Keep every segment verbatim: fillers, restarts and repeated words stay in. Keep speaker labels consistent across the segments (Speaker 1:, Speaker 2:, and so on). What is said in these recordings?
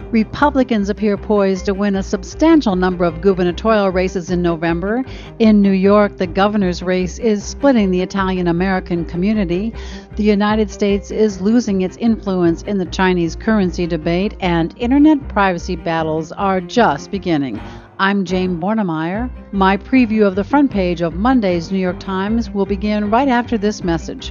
Speaker 1: Republicans appear poised to win a substantial number of gubernatorial races in November. In New York, the governor's race is splitting the Italian-American community. The United States is losing its influence in the Chinese currency debate, and internet privacy battles are just beginning. I'm Jane Bornemeyer. My preview of the front page of Monday's New York Times will begin right after this message.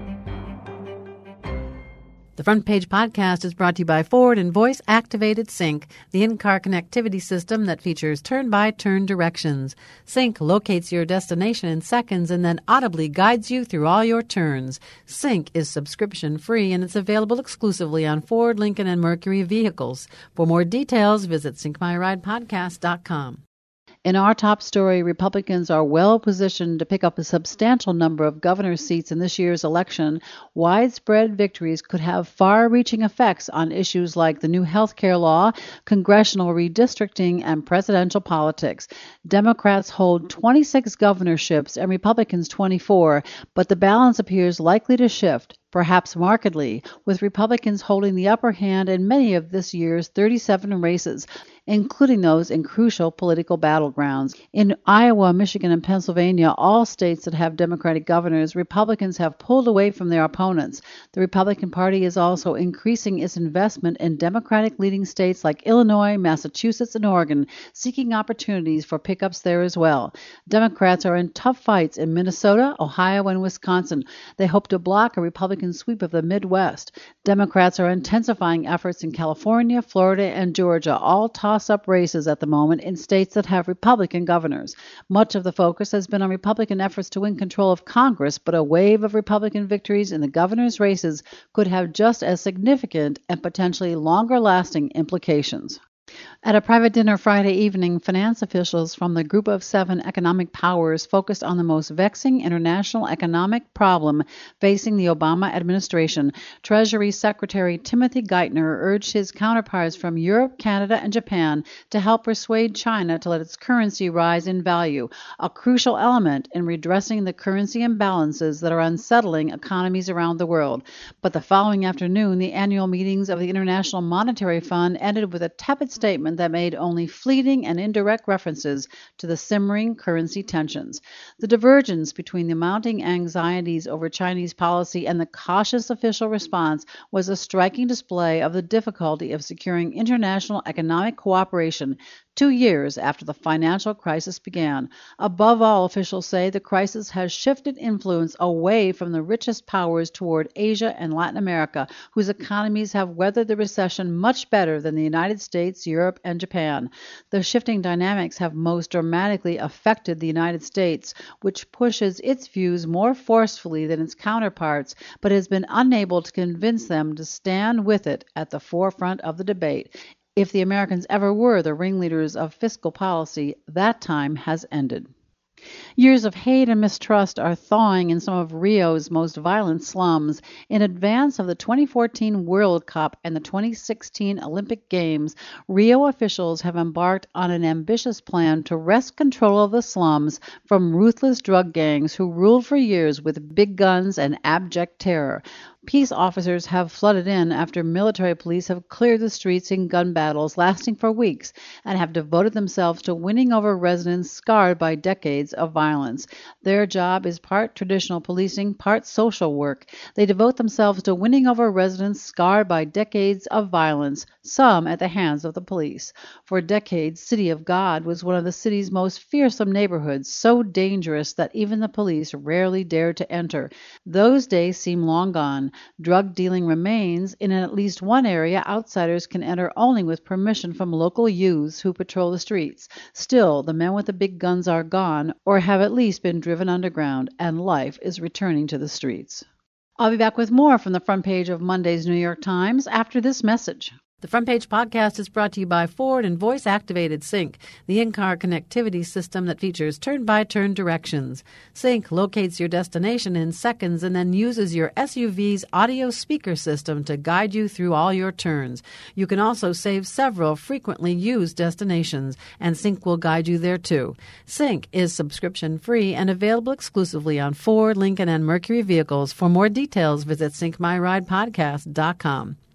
Speaker 2: The Front Page podcast is brought to you by Ford and Voice-Activated Sync, the in-car connectivity system that features turn-by-turn directions. Sync locates your destination in seconds and then audibly guides you through all your turns. Sync is subscription-free and it's available exclusively on Ford, Lincoln, and Mercury vehicles. For more details, visit sync my ride podcast dot com.
Speaker 1: In our top story, Republicans are well positioned to pick up a substantial number of governor seats in this year's election. Widespread victories could have far-reaching effects on issues like the new health care law, congressional redistricting, and presidential politics. Democrats hold twenty-six governorships and Republicans twenty-four, but the balance appears likely to shift, perhaps markedly, with Republicans holding the upper hand in many of this year's thirty-seven races, including those in crucial political battlegrounds. In Iowa, Michigan, and Pennsylvania, all states that have Democratic governors, Republicans have pulled away from their opponents. The Republican Party is also increasing its investment in Democratic-leading states like Illinois, Massachusetts, and Oregon, seeking opportunities for pickups there as well. Democrats are in tough fights in Minnesota, Ohio, and Wisconsin. They hope to block a Republican sweep of the Midwest. Democrats are intensifying efforts in California, Florida, and Georgia, all toss-up races at the moment in states that have Republican governors. Much of the focus has been on Republican efforts to win control of Congress, but a wave of Republican victories in the governor's races could have just as significant and potentially longer-lasting implications. At a private dinner Friday evening, finance officials from the Group of Seven economic powers focused on the most vexing international economic problem facing the Obama administration. Treasury Secretary Timothy Geithner urged his counterparts from Europe, Canada, and Japan to help persuade China to let its currency rise in value, a crucial element in redressing the currency imbalances that are unsettling economies around the world. But the following afternoon, the annual meetings of the International Monetary Fund ended with a tepid statement that made only fleeting and indirect references to the simmering currency tensions. The divergence between the mounting anxieties over Chinese policy and the cautious official response was a striking display of the difficulty of securing international economic cooperation two years after the financial crisis began. Above all, officials say the crisis has shifted influence away from the richest powers toward Asia and Latin America, whose economies have weathered the recession much better than the United States, Europe, and Japan. The shifting dynamics have most dramatically affected the United States, which pushes its views more forcefully than its counterparts, but has been unable to convince them to stand with it at the forefront of the debate. If the Americans ever were the ringleaders of fiscal policy, that time has ended. Years of hate and mistrust are thawing in some of Rio's most violent slums. In advance of the twenty fourteen World Cup and the twenty sixteen Olympic Games, Rio officials have embarked on an ambitious plan to wrest control of the slums from ruthless drug gangs who ruled for years with big guns and abject terror. Peace officers have flooded in after military police have cleared the streets in gun battles lasting for weeks and have devoted themselves to winning over residents scarred by decades of violence. Their job is part traditional policing, part social work. They devote themselves to winning over residents scarred by decades of violence, some at the hands of the police. For decades, City of God was one of the city's most fearsome neighborhoods, so dangerous that even the police rarely dared to enter. Those days seem long gone. Drug dealing remains. In at least one area, outsiders can enter only with permission from local youths who patrol the streets. Still, the men with the big guns are gone, or have at least been driven underground, and life is returning to the streets. I'll be back with more from the front page of Monday's New York Times after this message.
Speaker 2: The Front Page podcast is brought to you by Ford and Voice-Activated Sync, the in-car connectivity system that features turn-by-turn directions. Sync locates your destination in seconds and then uses your S U V's audio speaker system to guide you through all your turns. You can also save several frequently used destinations, and Sync will guide you there too. Sync is subscription-free and available exclusively on Ford, Lincoln, and Mercury vehicles. For more details, visit sync my ride podcast dot com.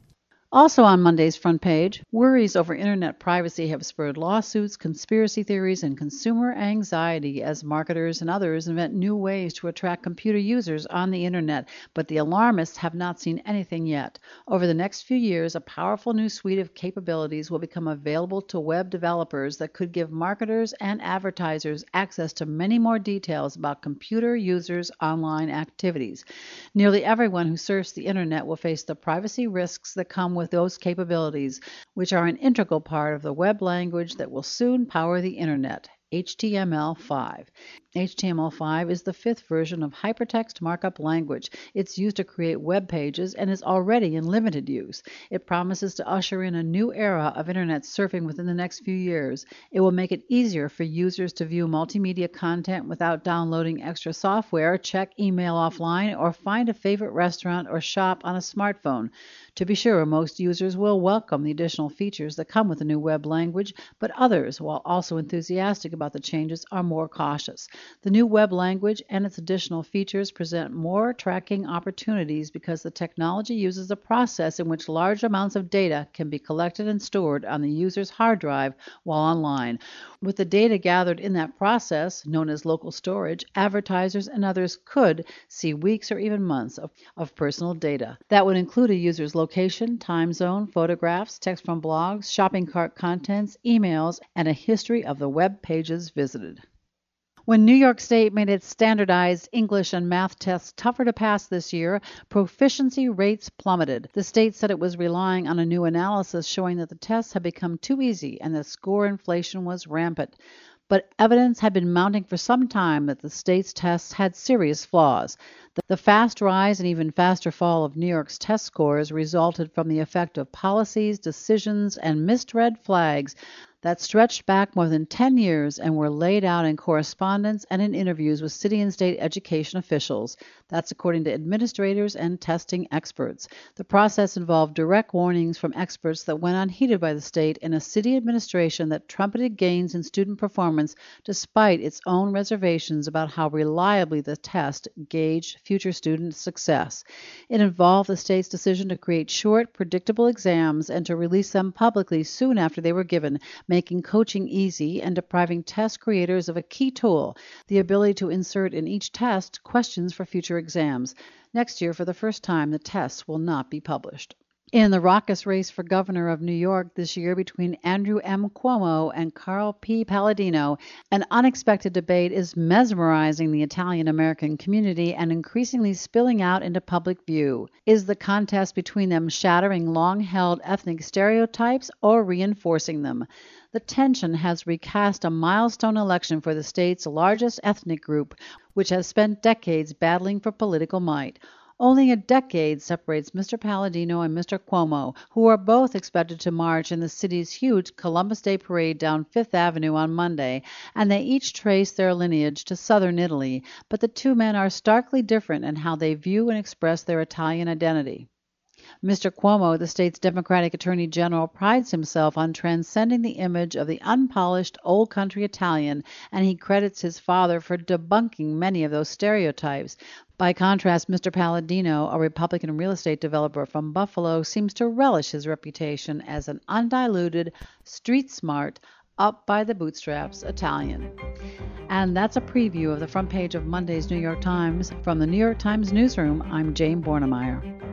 Speaker 1: Also on Monday's front page, worries over internet privacy have spurred lawsuits, conspiracy theories, and consumer anxiety as marketers and others invent new ways to attract computer users on the internet, but the alarmists have not seen anything yet. Over the next few years, a powerful new suite of capabilities will become available to web developers that could give marketers and advertisers access to many more details about computer users' online activities. Nearly everyone who surfs the internet will face the privacy risks that come with those capabilities, which are an integral part of the web language that will soon power the internet. H T M L five. H T M L five is the fifth version of hypertext markup language. It's used to create web pages and is already in limited use. It promises to usher in a new era of internet surfing within the next few years. It will make it easier for users to view multimedia content without downloading extra software, check email offline, or find a favorite restaurant or shop on a smartphone. To be sure, most users will welcome the additional features that come with the new web language, but others, while also enthusiastic about the changes, are more cautious. The new web language and its additional features present more tracking opportunities because the technology uses a process in which large amounts of data can be collected and stored on the user's hard drive while online. With the data gathered in that process, known as local storage, advertisers and others could see weeks or even months of, of personal data. That would include a user's location, time zone, photographs, text from blogs, shopping cart contents, emails, and a history of the web pages visited. When New York State made its standardized English and math tests tougher to pass this year, proficiency rates plummeted. The state said it was relying on a new analysis showing that the tests had become too easy and that score inflation was rampant. But evidence had been mounting for some time that the state's tests had serious flaws. The fast rise and even faster fall of New York's test scores resulted from the effect of policies, decisions, and misread flags that stretched back more than ten years and were laid out in correspondence and in interviews with city and state education officials. That's according to administrators and testing experts. The process involved direct warnings from experts that went unheeded by the state and a city administration that trumpeted gains in student performance despite its own reservations about how reliably the test gauged future student success. It involved the state's decision to create short, predictable exams and to release them publicly soon after they were given, making coaching easy and depriving test creators of a key tool, the ability to insert in each test questions for future exams. Next year, for the first time, the tests will not be published. In the raucous race for governor of New York this year between Andrew M. Cuomo and Carl P. Palladino, an unexpected debate is mesmerizing the Italian-American community and increasingly spilling out into public view. Is the contest between them shattering long-held ethnic stereotypes or reinforcing them? The tension has recast a milestone election for the state's largest ethnic group, which has spent decades battling for political might. Only a decade separates Mister Palladino and Mister Cuomo, who are both expected to march in the city's huge Columbus Day parade down Fifth Avenue on Monday, and they each trace their lineage to southern Italy, but the two men are starkly different in how they view and express their Italian identity. Mister Cuomo, the state's Democratic Attorney General, prides himself on transcending the image of the unpolished old country Italian, and he credits his father for debunking many of those stereotypes. By contrast, Mister Palladino, a Republican real estate developer from Buffalo, seems to relish his reputation as an undiluted, street-smart, up-by-the-bootstraps Italian. And that's a preview of the front page of Monday's New York Times. From the New York Times newsroom, I'm Jane Bornemeyer.